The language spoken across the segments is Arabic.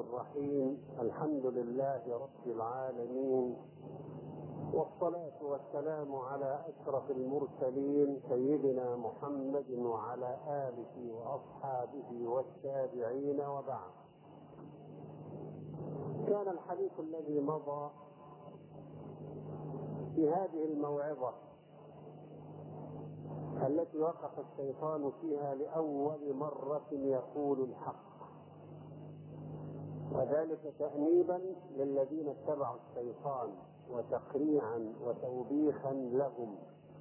الرحيم. الحمد لله رب العالمين، والصلاة والسلام على أشرف المرسلين سيدنا محمد وعلى آله وأصحابه والتابعين، وبعد. كان الحديث الذي مضى في هذه الموعظة التي وقف الشيطان فيها لأول مرة يقول الحق، وذلك تأنيبا للذين اتبعوا الشيطان وتقريعا وتوبيخا لهم،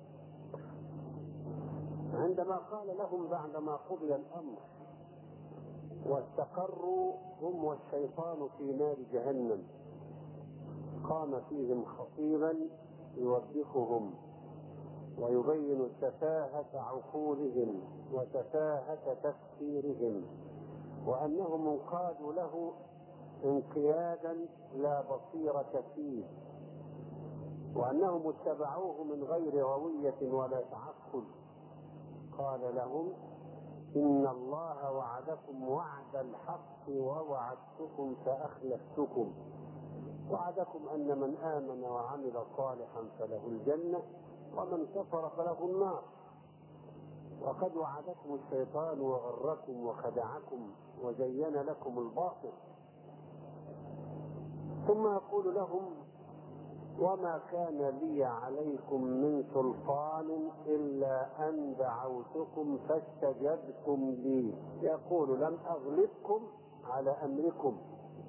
عندما قال لهم بعدما قضي الأمر واستقروا هم والشيطان في نار جهنم، قام فيهم خطيبا يوبخهم ويبين سفاهة عقولهم وسفاهة تفكيرهم، وأنهم انقادوا له انقيادا لا بصيرة فيه، وأنهم اتبعوه من غير روية ولا تعقل. قال لهم: إن الله وعدكم وعد الحق ووعدتكم فأخلفتكم، وعدكم أن من آمن وعمل صالحا فله الجنة ومن كفر فله النار، وقد وعدكم الشيطان وغركم وخدعكم وزين لكم الباطل. ثم يقول لهم: وما كان لي عليكم من سلطان إلا أن دعوتكم فاستجبتم لي. يقول: لم أغلبكم على أمركم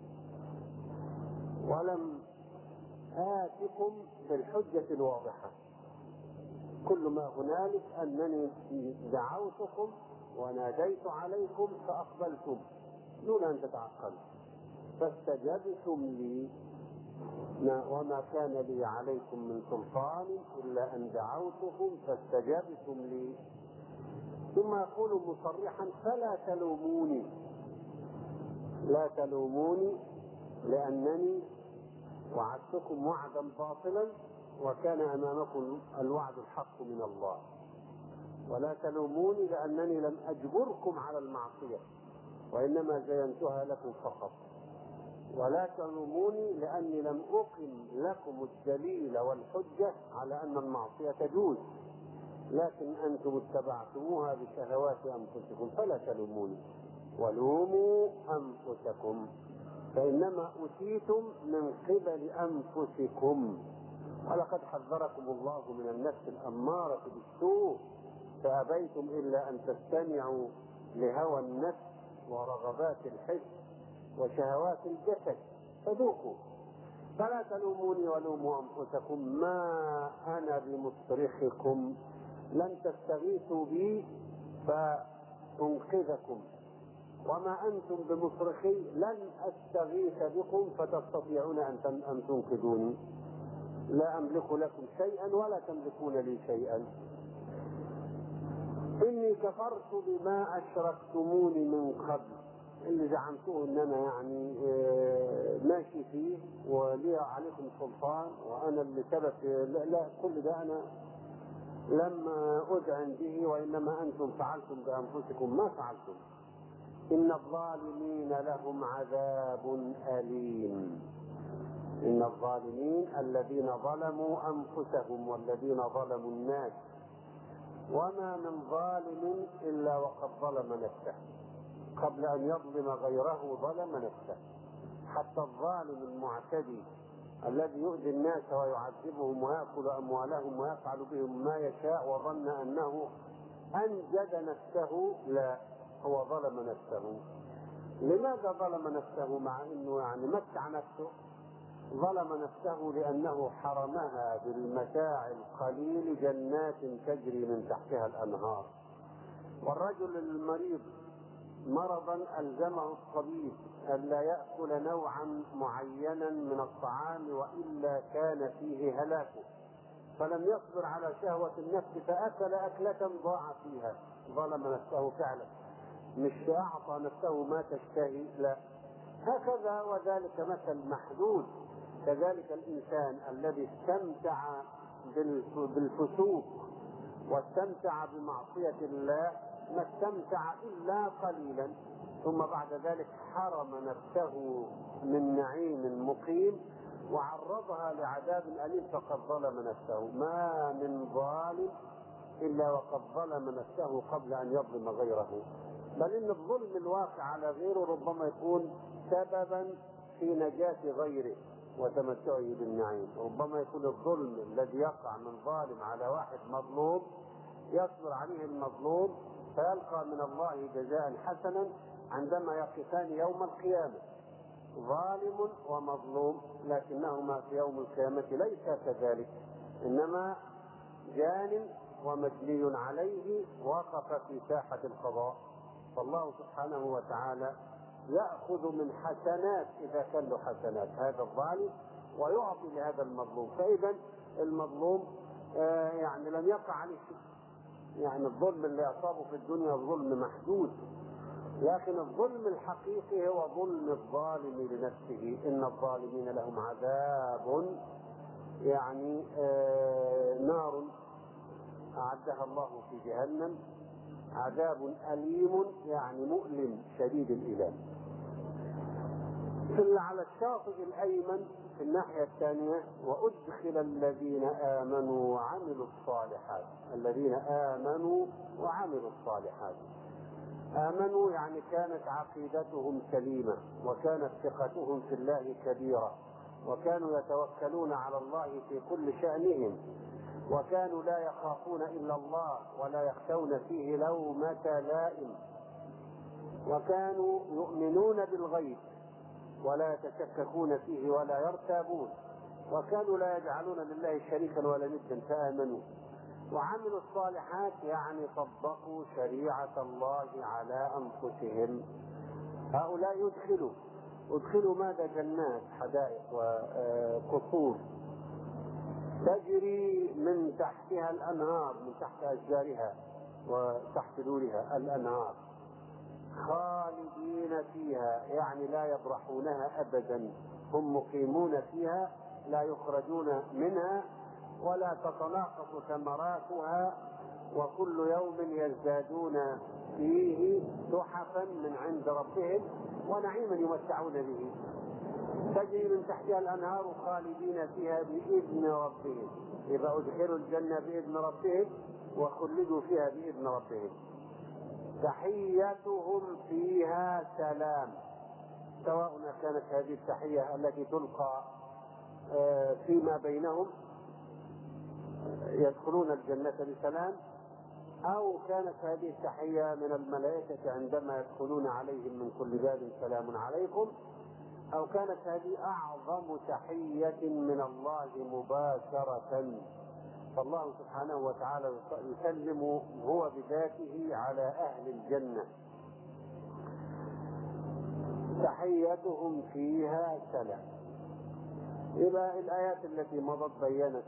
ولم آتكم بالحجة الواضحة، كل ما هنالك أنني دعوتكم وناديت عليكم فأقبلتم دون أن تتعقلوا، فاستجبتم لي. وما كان لي عليكم من سلطان إلا أن دعوتكم فاستجبتم لي. ثم يقول مصرحا: فلا تلوموني، لا تلوموني لأنني وعدتكم وعدا باطلا وكان أمامكم الوعد الحق من الله، ولا تلوموني لأنني لم أجبركم على المعصية وإنما زينتها لكم فقط، ولا تلوموني لأني لم أقم لكم الدليل والحجة على أن المعصية تجوز، لكن أنتم اتبعتموها بشهوات أنفسكم، فلا تلوموني ولوموا أنفسكم فإنما أتيتم من قبل أنفسكم، ولقد حذركم الله من النفس الأمارة بالسوء فأبيتم إلا أن تستمعوا لهوى النفس ورغبات الحس وشهوات الجسد فذوقوا، فلا تلوموني ولوموا أنفسكم، ما أنا بمصرخكم، لن تستغيثوا بي فأنقذكم، وما أنتم بمصرخي لن أستغيث بكم فتستطيعون أن تنقذوني، لا أملك لكم شيئا ولا تملكون لي شيئا، إني كفرت بما أشركتموني من قبل، اللي زعمتوه ان انا يعني ماشي فيه ولي عليكم سلطان وانا اللي سبب، لا، كل ده انا لم اذعن به وانما انتم فعلتم بانفسكم ما فعلتم. ان الظالمين لهم عذاب اليم. ان الظالمين الذين ظلموا انفسهم والذين ظلموا الناس، وما من ظالم الا وقد ظلم نفسه، قبل أن يظلم غيره ظلم نفسه. حتى الظالم المعتدي الذي يؤذي الناس ويعذبهم ويأكل أموالهم ويفعل بهم ما يشاء وظن أنه أنجد نفسه، لا، هو ظلم نفسه. لماذا ظلم نفسه مع أنه يعني متع نفسه؟ ظلم نفسه لأنه حرمها بالمتاع القليل جنات تجري من تحتها الأنهار. والرجل المريض مرضا ألزمه الطبيب ألا يأكل نوعا معينا من الطعام وإلا كان فيه هلاكه، فلم يصبر على شهوة النفس فأكل أكلة ضاع فيها، ظلم نفسه فعلا، مش أعطى نفسه ما تشتهي، لا، هكذا. وذلك مثل محدود. كذلك الإنسان الذي استمتع بالفسوق واستمتع بمعصية الله ما استمتع إلا قليلا، ثم بعد ذلك حرم نفسه من نعيم مقيم وعرضها لعذاب أليم فقد ظلم نفسه. ما من ظالم إلا وقد ظلم نفسه قبل أن يظلم غيره، بل إن الظلم الواقع على غيره ربما يكون سببا في نجاة غيره وتمتعه بالنعيم. ربما يكون الظلم الذي يقع من ظالم على واحد مظلوم يصبر عليه المظلوم فيلقى من الله جزاء حسنا عندما يقفان يوم القيامة، ظالم ومظلوم، لكنهما في يوم القيامة ليس كذلك، إنما جان ومجني عليه وقف في ساحة القضاء. فالله سبحانه وتعالى يأخذ من حسنات إذا كان له حسنات هذا الظالم ويعطي لهذا المظلوم. فإذا المظلوم يعني لم يقع عليه شيء، يعني الظلم اللي أصابه في الدنيا ظلم محدود، لكن الظلم الحقيقي هو ظلم الظالم لنفسه. إن الظالمين لهم عذاب يعني نار أعدها الله في جهنم، عذاب أليم يعني مؤلم شديد الإلام. على الشاطئ الأيمن في الناحية الثانية وأدخل الذين آمنوا وعملوا الصالحات. الذين آمنوا وعملوا الصالحات، آمنوا يعني كانت عقيدتهم سليمة وكانت ثقتهم في الله كبيرة وكانوا يتوكلون على الله في كل شأنهم وكانوا لا يخافون إلا الله ولا يخشون فيه لومة لائم وكانوا يؤمنون بالغيب ولا يتشككون فيه ولا يرتابون وكانوا لا يجعلون لله شريكا ولا ندا فآمنوا وعملوا الصالحات يعني طبقوا شريعة الله على أنفسهم. هؤلاء يدخلوا ماذا؟ جنات حدائق وقصور تجري من تحتها الأنهار، من تحت أشجارها وتحت دورها الأنهار، خالدين فيها يعني لا يبرحونها أبدا، هم مقيمون فيها لا يخرجون منها ولا تتناقص ثمراتها وكل يوم يزدادون فيه تحفا من عند ربهم ونعيما يمتعون به. تجري من تحتها الأنهار خالدين فيها بإذن ربهم، إذا أدخلوا الجنة بإذن ربهم وخلدوا فيها بإذن ربهم. تحيتهم فيها سلام، سواء كانت هذه التحية التي تلقى فيما بينهم يدخلون الجنة بسلام أو كانت هذه التحية من الملائكة عندما يدخلون عليهم من كل باب سلام عليكم، أو كانت هذه أعظم تحية من الله مباشرة. فالله سبحانه وتعالى يسلم هو بذاته على أهل الجنة. تحيتهم فيها سلام. إلى الآيات التي مضت بينت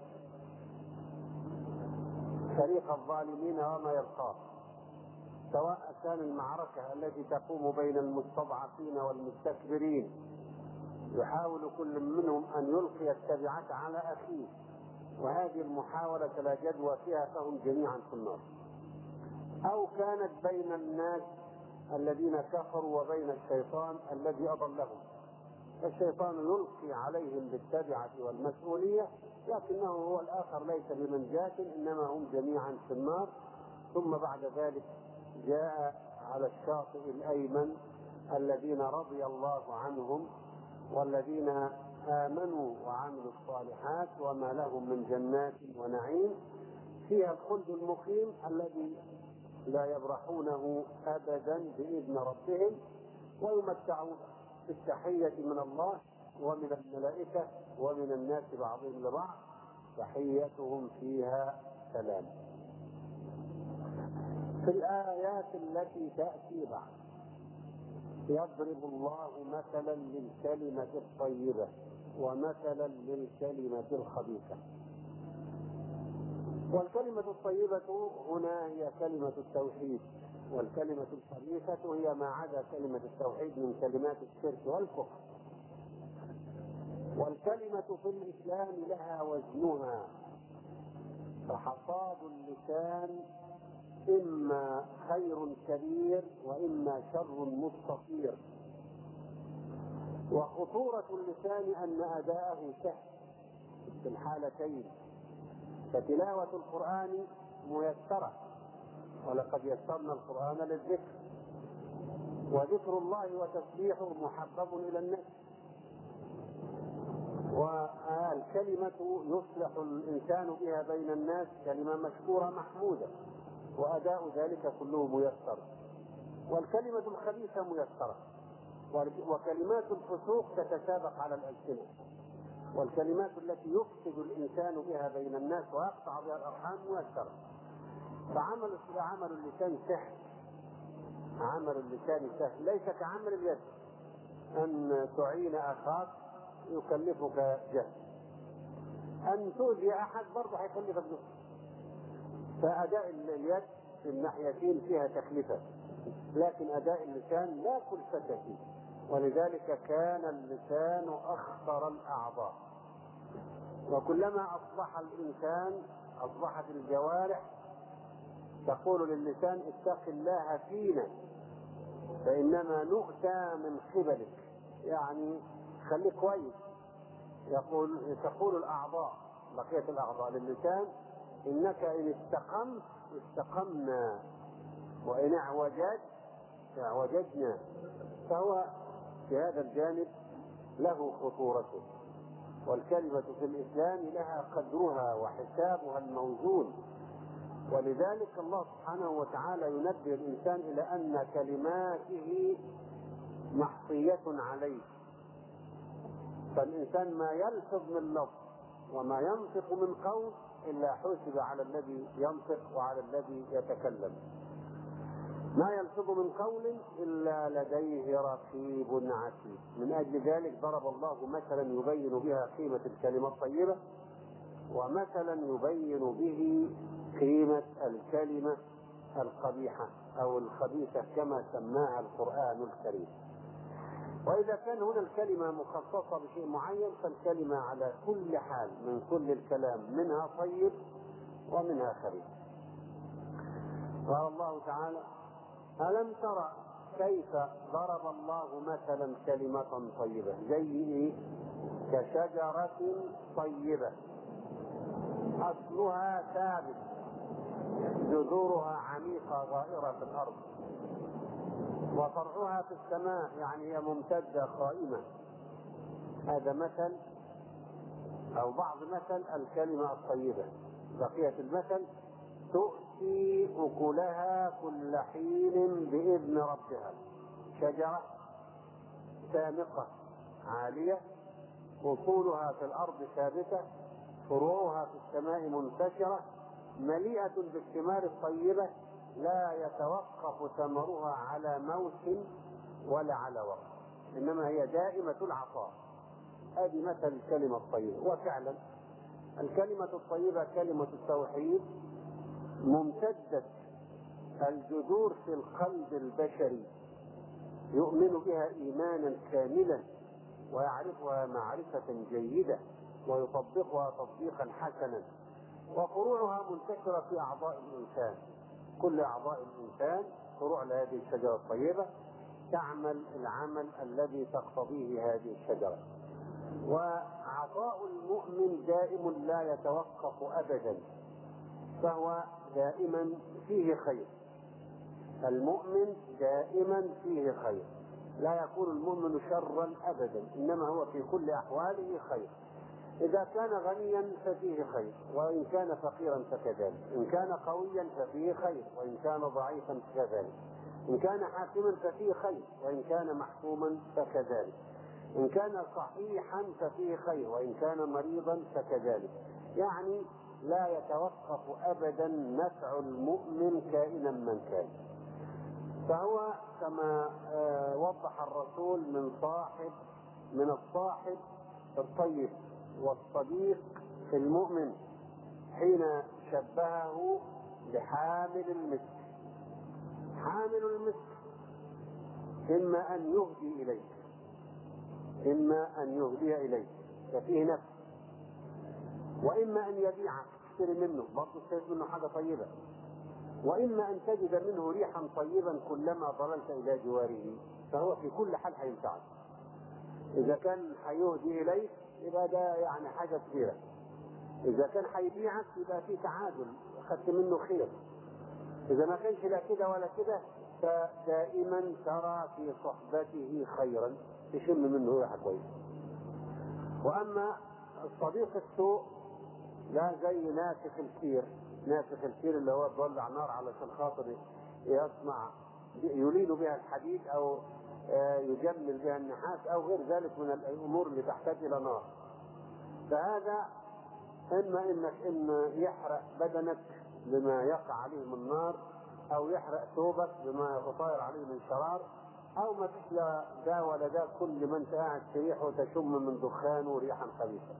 فريق الظالمين وما يلقاه، سواء كان المعركة التي تقوم بين المستضعفين والمستكبرين يحاول كل منهم أن يلقي التبعة على أخيه، وهذه المحاولة لا جدوى فيها فهم جميعا في النار، أو كانت بين الناس الذين كفروا وبين الشيطان الذي أضلهم، الشيطان يلقي عليهم بالتبعة والمسؤولية لكنه هو الآخر ليس بمنجاة إنما هم جميعا في النار. ثم بعد ذلك جاء على الشاطئ الأيمن الذين رضي الله عنهم والذين آمنوا وعملوا الصالحات وما لهم من جنات ونعيم فيها الخلد المقيم الذي لا يبرحونه أبدا بإذن ربهم ويمتعون بالتحية من الله ومن الملائكة ومن الناس بعضهم لبعض، تحيتهم فيها سلام. في الآيات التي تأتي بعد يضرب الله مثلا للكلمة الطيبة ومثلا للكلمة الخبيثة. والكلمة الطيبة هنا هي كلمة التوحيد، والكلمة الخبيثة هي ما عدا كلمة التوحيد من كلمات الشرك والكفر. والكلمة في الإسلام لها وزنها، فحصاد اللسان إما خير كبير وإما شر مستطير. وخطورة اللسان أن أداءه سهل في الحالتين، فتلاوة القرآن ميسرة، ولقد يسرنا القرآن للذكر، وذكر الله وتسبيحه محبب إلى النفس، والكلمة يصلح الإنسان بها بين الناس كلمة مشكورة محمودة، وأداء ذلك كله ميسر. والكلمة الخبيثة ميسرة، وكلمات الفسوق تتسابق على الألسنة، والكلمات التي يفسد الإنسان بها بين الناس ويقطع بها الأرحام ميسرة. فعمل اللسان سهل، عمل اللسان سهل، ليس كعمل اليد أن تعين أخاك يكلفك جهد، أن تؤذي أحد برضه هيكلفك جهد. فأداء اليد في الناحيتين فيها تكلفة، لكن أداء اللسان لا كلفة فيه، ولذلك كان اللسان أخطر الأعضاء. وكلما أصبح الإنسان أصبحت الجوارح تقول للسان اتق الله فينا فإنما نؤتى من قبلك، يعني خليك كويس. تقول الأعضاء، بقية الأعضاء للسان إنك إن استقمت استقمنا وإن اعوججنا. فهو في هذا الجانب له خطورته. والكلمة في الإسلام لها قدرها وحسابها الموزون، ولذلك الله سبحانه وتعالى ينبه الإنسان إلى أن كلماته محصية عليه. فالإنسان ما يلفظ من لفظ وما ينطق من قول إلا حسب على الذي ينطق وعلى الذي يتكلم. ما يلفظ من قول إلا لديه رقيب عتيد. من أجل ذلك ضرب الله مثلا يبين بها قيمة الكلمة الطيبة، ومثلا يبين به قيمة الكلمة القبيحة أو الخبيثة كما سماها القرآن الكريم. وإذا كان هنا الكلمة مخصصة بشيء معين، فالكلمة على كل حال من كل الكلام منها طيب ومنها خبيث. قال الله تعالى: ألم ترى كيف ضرب الله مثلا كلمة طيبة زي كشجرة طيبة أصلها ثابت جذورها عميقة غائرة في الأرض وفرعها في السماء، يعني هي ممتدة قائمة. هذا مثل أو بعض مثل الكلمة الطيبة. بقية المثل: تؤتي أكلها كل حين بإذن ربها. شجرة سامقة عالية، أصولها في الأرض ثابتة، فروعها في السماء منتشرة، مليئة بالثمار الطيبة، لا يتوقف ثمرها على موسم ولا على وقت، إنما هي دائمة العطاء. هذه مثل الكلمة الطيبة. وفعلا الكلمة الطيبة كلمة التوحيد ممتدة الجذور في القلب البشري، يؤمن بها إيمانا كاملا ويعرفها معرفة جيدة ويطبقها تطبيقا حسنا. وفروعها منتشرة في أعضاء الإنسان، كل أعضاء الإنسان فروع لهذه الشجرة الطيبة تعمل العمل الذي تقتضيه هذه الشجرة. وعطاء المؤمن دائم لا يتوقف أبدا، فهو دائما فيه خير. المؤمن دائما فيه خير، لا يكون المؤمن شرا أبدا، إنما هو في كل أحواله خير. إذا كان غنيا ففيه خير، وإن كان فقيرا فكذلك، إن كان قويا ففيه خير، وإن كان ضعيفا فكذلك، إن كان حاكما ففيه خير، وإن كان محكوما فكذلك، إن كان صحيحا ففيه خير، وإن كان مريضا فكذلك. يعني لا يتوقف أبدا نفع المؤمن كائنا من كان. فهو كما وضح الرسول من الصاحب الطيب والصديق في المؤمن حين شبهه بحامل المسك. حامل المسك إما أن يهدي إليك، إما أن يهدي إليك ففيه نفس، وإما أن يبيعك تشتري منه برضه تشتري منه حاجة طيبة. وإما أن تجد منه ريحا طيبا كلما ضللت إلى جواره، فهو في كل حال هينفعك. إذا كان هيهدي إليك يبقى ده يعني حاجة كبيرة، إذا كان هيبيعك يبقى في تعادل، أخذت منه خير. إذا ما كانش لا كده ولا كده فدائما ترى في صحبته خيرا، تشم منه ريحة كويسة. وأما الصديق السوء لا زي ناسخ الكير. ناسخ الكير اللي هو بيولع نار علشان خاطر يصنع يلين بها الحديد أو يجمل بها النحاس أو غير ذلك من الأمور اللي تحتاج إلى نار. فهذا إما إن يحرق بدنك بما يقع عليه من نار، أو يحرق ثوبك بما يطاير عليه من شرار، أو ما فيش لا ده ولا ده، كل ما أنت قاعد تريح وتشم من دخانه ريحا خبيثة.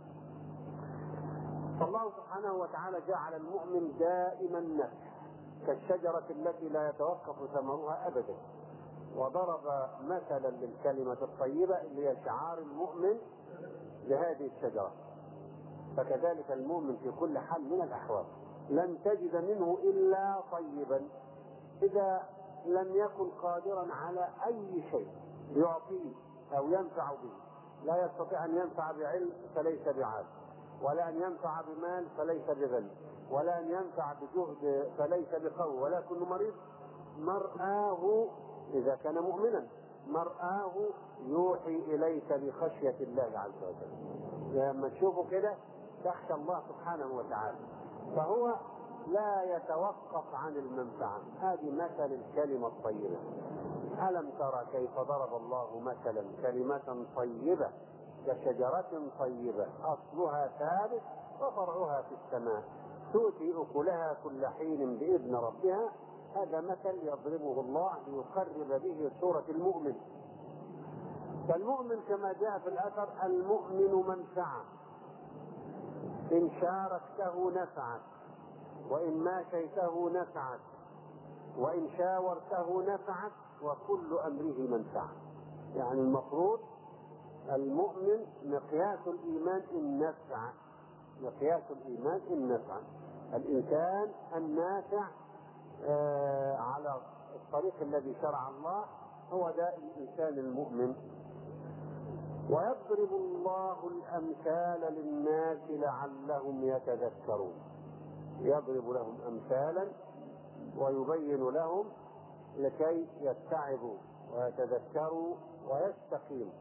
فالله سبحانه وتعالى جعل المؤمن دائما نفع كالشجرة التي لا يتوقف ثمرها أبدا، وضرب مثلا للكلمة الطيبة اللي هي شعار المؤمن لهذه الشجرة. فكذلك المؤمن في كل حال من الأحوال لن تجد منه إلا طيبا، إذا لم يكن قادرا على أي شيء يعطيه أو ينفع به. لا يستطيع أن ينفع بعلم فليس بعالم، ولا أن ينفع بمال فليس بغني، ولا أن ينفع بجهد فليس بقوي، ولكن مريض. مرآه إذا كان مؤمنا مرآه يوحي إليك بخشية الله عز وجل. لما تشوفه كده تخشى الله سبحانه وتعالى، فهو لا يتوقف عن المنفعة. هذه مثل الكلمة الطيبة. ألم ترى كيف ضرب الله مثلا كلمة طيبة كشجرة طيبة أصلها ثابت وفرعها في السماء تؤتي أكلها كل حين بإذن ربها. هذا مثل يضربه الله ليقرب به صورة المؤمن. فالمؤمن كما جاء في الأثر المؤمن منفعة، إن شاركته نفعت، وإن ماشيته نفعت، وإن شاورته نفعت، وكل أمره منفعة. يعني المفروض المؤمن مقياس الإيمان النفع، مقياس الإيمان النفع. الإنسان النافع على الطريق الذي شرع الله هو ده الإنسان المؤمن. ويضرب الله الأمثال للناس لعلهم يتذكرون. يضرب لهم أمثالا ويبين لهم لكي يتعظوا ويتذكروا ويستقيموا.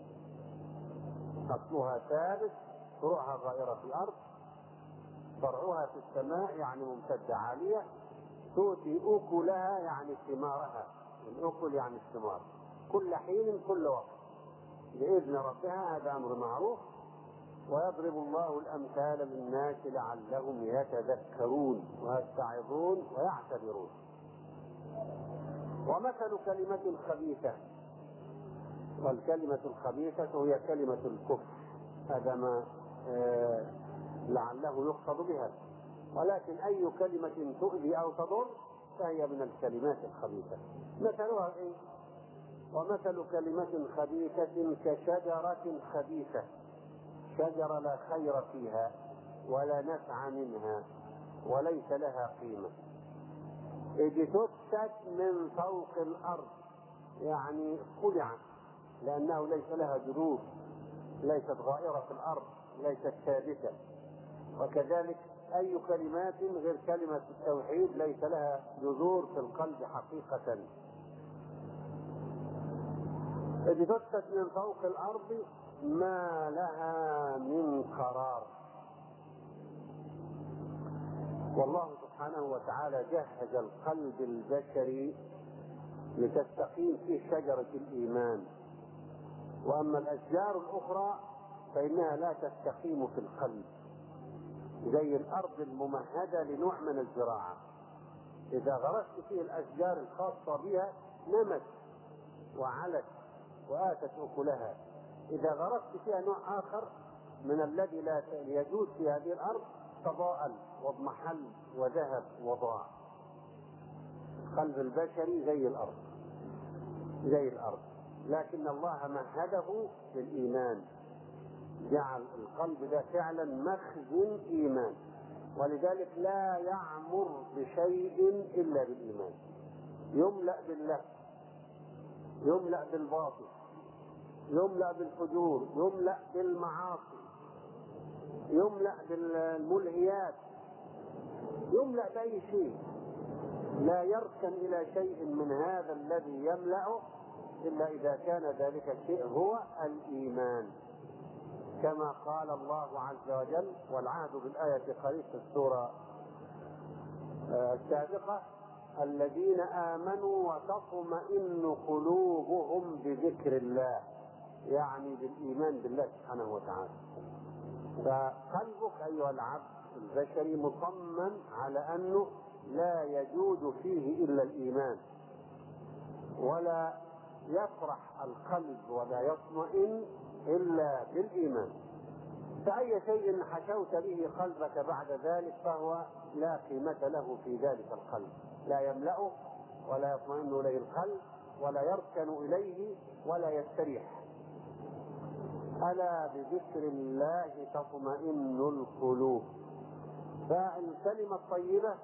أصلها ثابت، فروعها غائرة في الأرض، فرعها في السماء يعني ممتدة عالية، تؤتي أكلها يعني ثمارها، الأكل يعني الثمار، كل حين كل وقت بإذن ربها. هذا أمر معروف. ويضرب الله الأمثال للناس لعلهم يتذكرون ويتعظون ويعتبرون. ومثل كلمة خبيثة، والكلمة الخبيثة هي كلمة الكفر، هذا ما لعله يقصد بها. ولكن أي كلمة تؤذي أو تضر فهي من الكلمات الخبيثة. مثلها إيه؟ ومثل كلمة خبيثة كشجرة خبيثة، شجرة لا خير فيها ولا نفع منها وليس لها قيمة، اجتثت من فوق الأرض، يعني خلعت لأنه ليس لها جذور، ليست غائرة في الأرض، ليست ثابتة. وكذلك أي كلمات غير كلمة التوحيد ليس لها جذور في القلب حقيقة. اجتثت من فوق الأرض ما لها من قرار. والله سبحانه وتعالى جهز القلب البشري لتستقيم فيه شجرة الإيمان. وأما الأشجار الأخرى فإنها لا تستقيم في القلب، زي الأرض الممهدة لنوع من الزراعة، إذا غرست فيه الأشجار الخاصة بها نمت وعلت وآتت أكلها. إذا غرست فيها نوع آخر من الذي لا يجوز في هذه الأرض تضاءل واضمحل وذهب وضاع. القلب البشري زي الأرض، زي الأرض، لكن الله مهده بالإيمان، جعل القلب ده فعلا مخزن إيمان. ولذلك لا يعمر بشيء إلا بالإيمان. يملأ بالله، يملأ بالباطل، يملأ بالفجور، يملأ بالمعاصي، يملأ بالملهيات، يملأ بأي شيء. لا يركن إلى شيء من هذا الذي يملأه إلا إذا كان ذلك الشيء هو الإيمان، كما قال الله عز وجل، والعهد بالآية قريب في السورة السابقة: الذين آمنوا وتطمئن قلوبهم بذكر الله، يعني بالإيمان بالله سبحانه وتعالى. فقلبك أيها العبد البشري مطمن على أنه لا يجود فيه إلا الإيمان، ولا يفرح القلب ولا يطمئن إلا بالإيمان. فأي شيء حشوت به قلبك بعد ذلك فهو لا قيمة له في ذلك القلب، لا يملأه ولا يطمئن إليه القلب ولا يركن إليه ولا يستريح. ألا بذكر الله تطمئن القلوب. فالكلمة الطيبة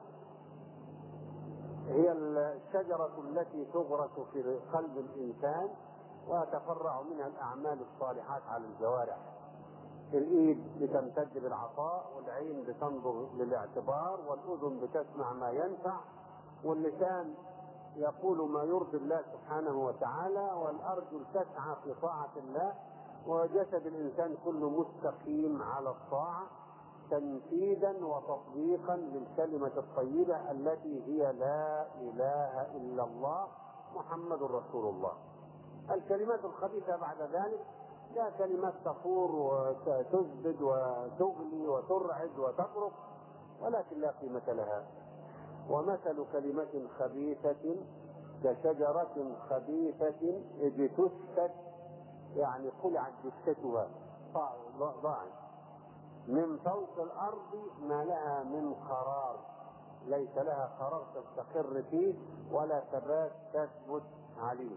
هي الشجرة التي تغرس في قلب الإنسان وتفرع منها الأعمال الصالحات على الجوارح. الإيد بتمتد بالعطاء، والعين بتنظر للاعتبار، والأذن بتسمع ما ينفع، واللسان يقول ما يرضي الله سبحانه وتعالى، والأرجل تسعى في طاعة الله، وجسد الإنسان كله مستقيم على الطاعة تنفيذا وتطبيقا للكلمة الطيبة التي هي لا إله إلا الله محمد رسول الله. الكلمات الخبيثة بعد ذلك لا كلمات تفور وتزبد وتغلي وترعد وتطرق، ولكن لا قيمة لها. ومثل كلمة خبيثة كشجرة خبيثة اجتثت، يعني قلعت جثتها، ضاعت من فوق الأرض ما لها من قرار، ليس لها قرار تستقر فيه ولا ثبات تثبت عليه.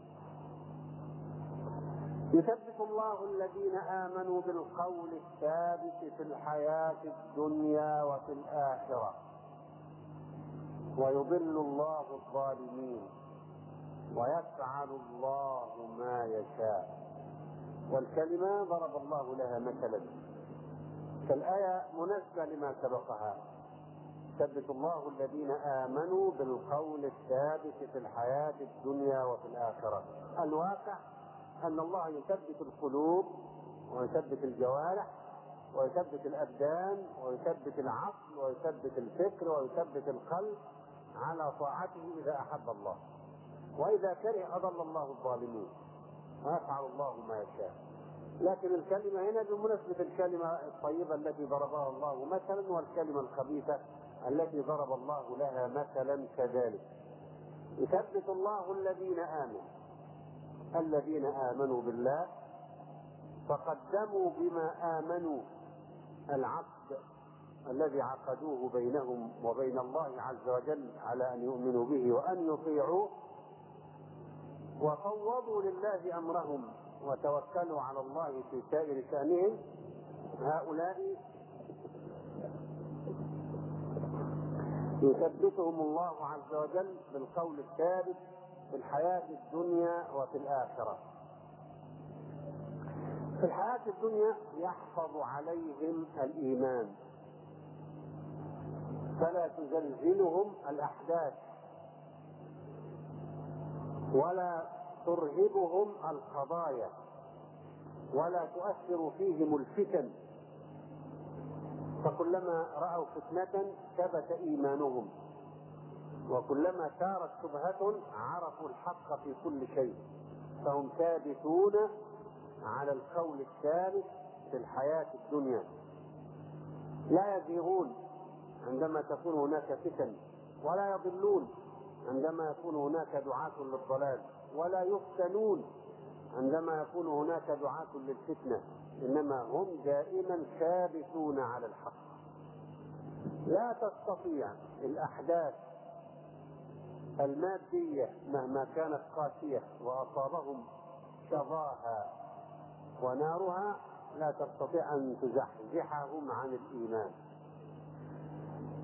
يثبت الله الذين آمنوا بالقول الثابت في الحياة الدنيا وفي الآخرة، ويضل الله الظالمين، ويفعل الله ما يشاء. والكلمة ضرب الله لها مثلا، فالآية مناسبة لما سبقها: يثبت الله الذين آمنوا بالقول الثابت في الحياة الدنيا وفي الآخرة. الواقع أن الله يثبت القلوب ويثبت الجوارح ويثبت الأبدان ويثبت العقل ويثبت الفكر ويثبت القلب على طاعته إذا أحب الله، وإذا كره أضل الله الظالمين، ويفعل الله ما يشاء. لكن الكلمة هنا بمناسبة الكلمة الطيبة التي ضربها الله مثلا، والكلمة الخبيثة التي ضرب الله لها مثلا كذلك. يثبت الله الذين آمنوا، الذين آمنوا بالله فقدموا بما آمنوا العقد الذي عقدوه بينهم وبين الله عز وجل على أن يؤمنوا به وأن يطيعوه، وفوضوا لله أمرهم وتوكلوا على الله في سائر شأنهم. هؤلاء يثبتهم الله عز وجل بالقول الثابت في الحياة الدنيا وفي الآخرة. في الحياة الدنيا يحفظ عليهم الإيمان فلا تزلزلهم الأحداث ولا ترهبهم القضايا ولا تؤثر فيهم الفتن، فكلما رأوا فتنة ثبت إيمانهم، وكلما ثارت شبهة عرفوا الحق في كل شيء، فهم ثابتون على القول الثابت في الحياة الدنيا، لا يزيغون عندما تكون هناك فتن، ولا يضلون عندما يكون هناك دعاة للضلال، ولا يفتنون عندما يكون هناك دعاة للفتنة، إنما هم دائما ثابتون على الحق. لا تستطيع الأحداث المادية مهما كانت قاسية وأصابهم شظاها ونارها، لا تستطيع أن تزحزحهم عن الإيمان.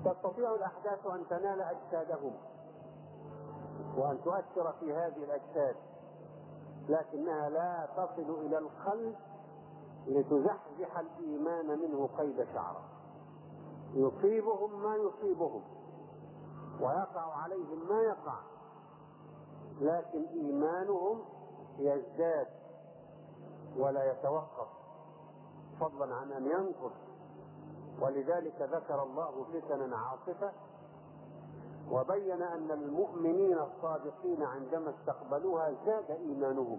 تستطيع الأحداث أن تنال أجسادهم وأن تؤثر في هذه الأجساد، لكنها لا تصل إلى القلب لتزحزح الإيمان منه قيد شعرة. يصيبهم ما يصيبهم ويقع عليهم ما يقع، لكن إيمانهم يزداد ولا يتوقف، فضلا عن أن ينقص. ولذلك ذكر الله فتنا عاصفة، وبين أن المؤمنين الصادقين عندما استقبلوها زاد إيمانهم.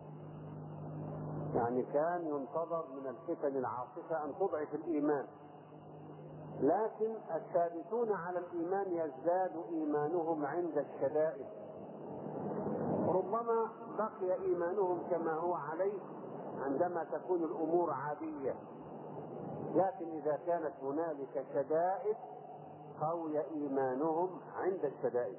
يعني كان ينتظر من الفتن العاصفة أن تضعف الإيمان، لكن الثابتون على الإيمان يزداد إيمانهم عند الشدائد. ربما بقي إيمانهم كما هو عليه عندما تكون الأمور عادية، لكن إذا كانت هنالك شدائد قوي إيمانهم عند الشدائد.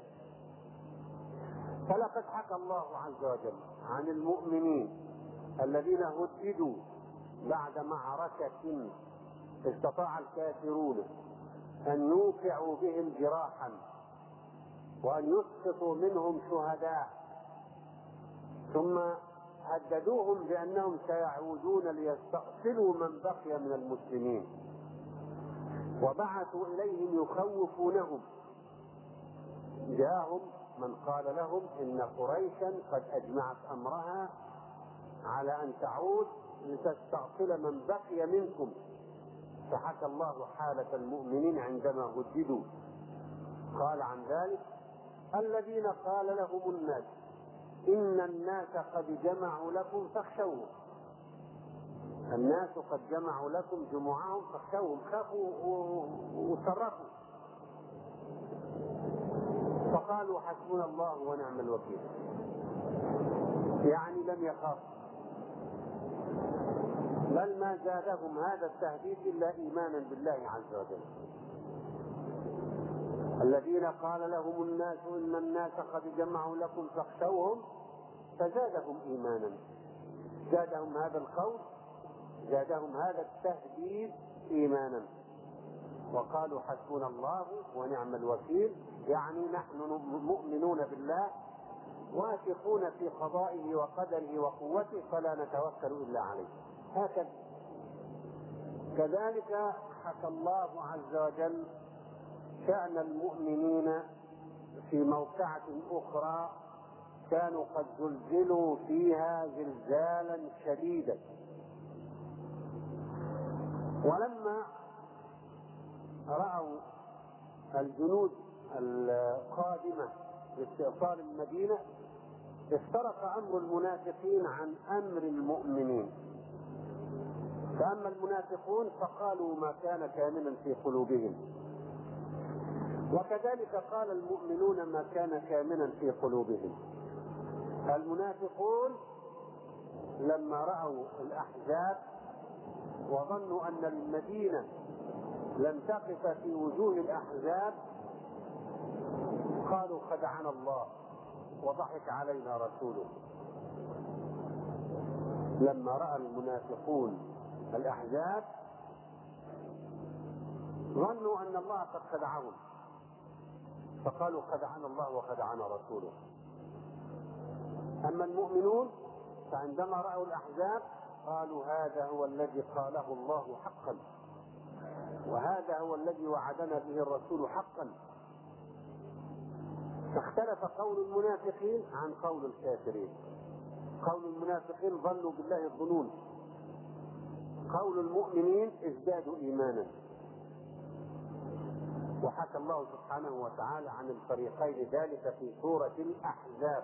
فلقد حكى الله عز وجل عن المؤمنين الذين هددوا بعد معركة استطاع الكافرون أن يوقعوا بهم جراحا وأن يسقطوا منهم شهداء، ثم هددوهم بأنهم سيعودون ليستأصلوا من بقي من المسلمين، وبعثوا إليهم يخوفونهم. جاءهم من قال لهم إن قريشا قد أجمعت أمرها على أن تعود لتستأصل من بقي منكم. فحكى الله حالة المؤمنين عندما هددوا، قال عن ذلك: الذين قال لهم الناس إن الناس قد جمعوا لكم فاخشوهم. الناس قد جمعوا لكم جموعهم فاخشوهم، خافوا وصرفوا، فقالوا حسبنا الله ونعم الوكيل، يعني لم يخافوا، بل ما زادهم هذا التهديد إلا إيمانا بالله عز وجل. الذين قال لهم الناس إن الناس قد جمعوا لكم فاخشوهم فزادهم إيمانا، زادهم هذا الخوف، زادهم هذا التهديد إيمانا، وقالوا حسبنا الله ونعم الوكيل، يعني نحن مؤمنون بالله واثقون في قضائه وقدره وقوته فلا نتوكل إلا عليه. هكذا. كذلك حكى الله عز وجل شأن المؤمنين في موقعة أخرى كانوا قد زلزلوا فيها زلزالا شديدا، ولما رأوا الجنود القادمة لاستئصال المدينة افترق أمر المنافقين عن أمر المؤمنين. فأما المنافقون فقالوا ما كان كامنا في قلوبهم، وكذلك قال المؤمنون ما كان كامنا في قلوبهم. المنافقون لما رأوا الأحزاب وظنوا أن المدينة لم تقف في وجوه الأحزاب قالوا خدعنا الله وضحك علينا رسوله. لما رأى المنافقون الأحزاب ظنوا أن الله قد خدعهم فقالوا خدعنا الله وخدعنا رسوله. أما المؤمنون فعندما رأوا الأحزاب قالوا هذا هو الذي قاله الله حقا، وهذا هو الذي وعدنا به الرسول حقا. فاختلف قول المنافقين عن قول الكافرين. قول المنافقين ظنوا بالله الظنون، قول المؤمنين ازدادوا إيمانا. وحكى الله سبحانه وتعالى عن الفريقين ذلك في سورة الأحزاب.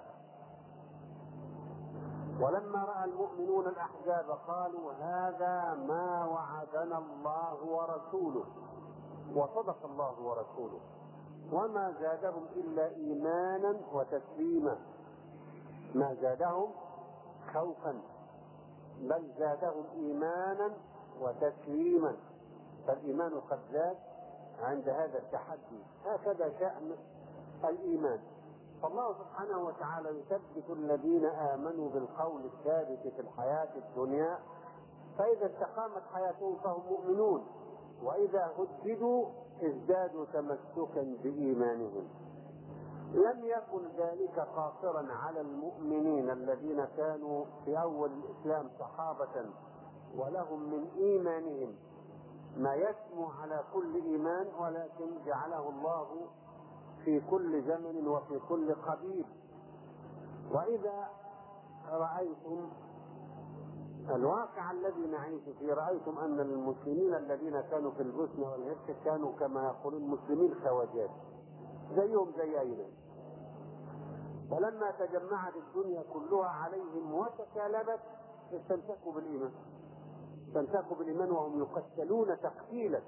ولما رأى المؤمنون الأحزاب قالوا هذا ما وعدنا الله ورسوله، وصدق الله ورسوله، وما زادهم إلا إيمانا وتسليما. ما زادهم خوفا بل زادهم إيمانا وتسليما، فالإيمان قد زاد عند هذا التحدي. هكذا شأن الإيمان. فالله سبحانه وتعالى يثبت الذين آمنوا بالقول الثابت في الحياة الدنيا، فإذا استقامت حياتهم فهم مؤمنون، وإذا هددوا ازدادوا تمسكا بإيمانهم. لم يكن ذلك قاصرا على المؤمنين الذين كانوا في أول الإسلام صحابة ولهم من إيمانهم ما يسمو على كل إيمان، ولكن جعله الله في كل زمن وفي كل قبيل. وإذا رأيتم الواقع الذي نعيش فيه رأيتم أن المسلمين الذين كانوا في البوسنة والهرسك كانوا كما يقولون مسلمين خواجات زيهم زي أي ناس. ولما تجمعت الدنيا كلها عليهم وتكالبت استمسكوا بالإيمان، استمسكوا بالإيمان وهم يقتلون تقتيلا،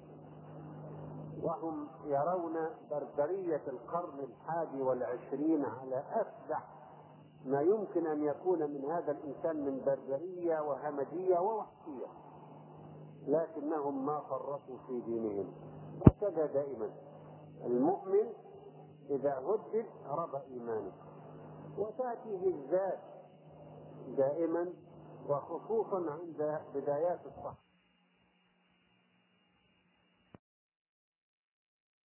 وهم يرون بربرية القرن 21 على أفدح ما يمكن أن يكون من هذا الإنسان من بربرية وهمجية ووحشية، لكنهم ما فرطوا في دينهم. هكذا دائما المؤمن إذا هدد ربى إيمانه، وتأتيه الذات دائما وخصوصا عند بدايات الصح.